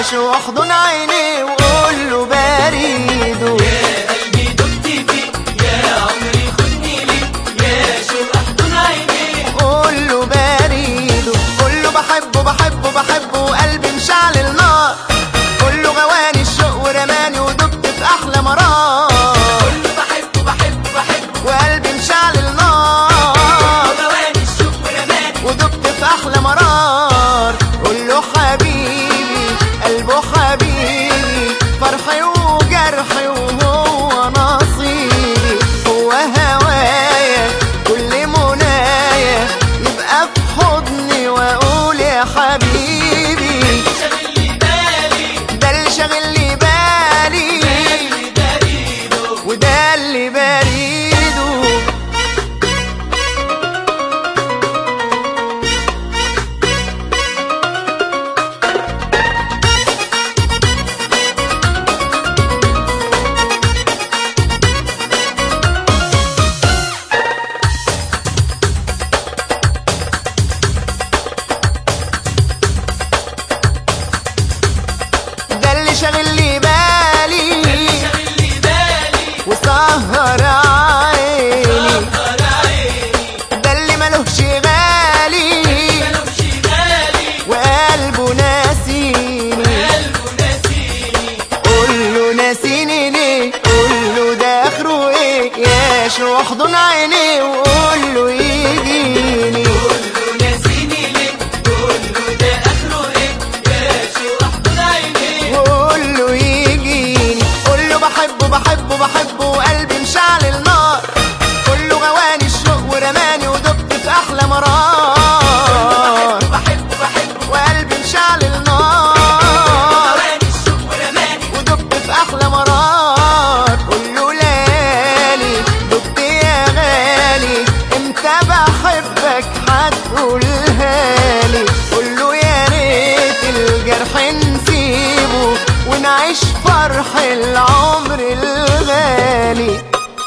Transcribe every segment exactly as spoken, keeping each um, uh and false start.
عيش واحضن عينيه وقول له بريده. يا قلبي دقت فيك يا عمري خدني ليك يا شوق احضن عينيه قول له بريده. قول له بحبه بحبه بحبه وقلبي مشعل النار. قول له غواني الشوق ورماني ودبت في احلى مرار. قول له بحبه بحبه بحبه وقلبي مشعل النار غواني الشوق ورماني ودبت في احلى مرار. قول له حبيبي قلبه حبيبي فرحي وجرحي وهو نصيبي. هو هوايا كل منايا يبقى في حضني واقول يا حبيبي. شاغل لي بالي ده اللي شاغل لي بالي اللي بريده. وده اللي بريده. ده اللي شاغل لي بالي شاغل لي بالي وسهر عيني. سهر عيني ده اللي ملوش غالي ملوش بالي وقلبه ناسيني. قلبه ناسيني. قول له ناسيني ليه قول له ده اخره ايه يا شو احضن عينيه وقول له يجيني. قول له ناسيني ليه قول له ده اخره ايه يا شوق احضن عينيه وقول له يجيني. قول له بحبه بحبه بحبه وقلبي مشعل النار. قول له غواني الشوق ورماني ودبت في احلى مرار. بحبه بحبه وقلبي مشعل النار غواني الشوق ورماني ودبت في احلى مرار. قول له ليالي دبت يا غالي امتى بحبك هتقولها لي. قول له يا ريت الجرح نسيبه ونعيش فرح العمر الغالي.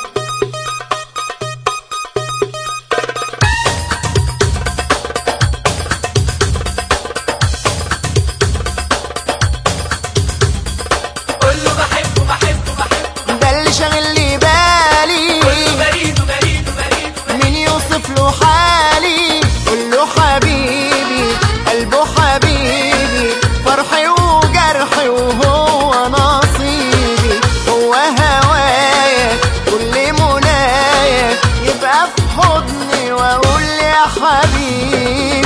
قول له بحبه بحبه بحبه ده اللي شاغل لي بالي بريده بريده بريده مين يوصف له حالي. قول له حبيبي قلبه حبيبي فرحي وجرحي وهو نصيبي. هو هوايا كل منايا يبقى في حضني واقول يا حبيبي.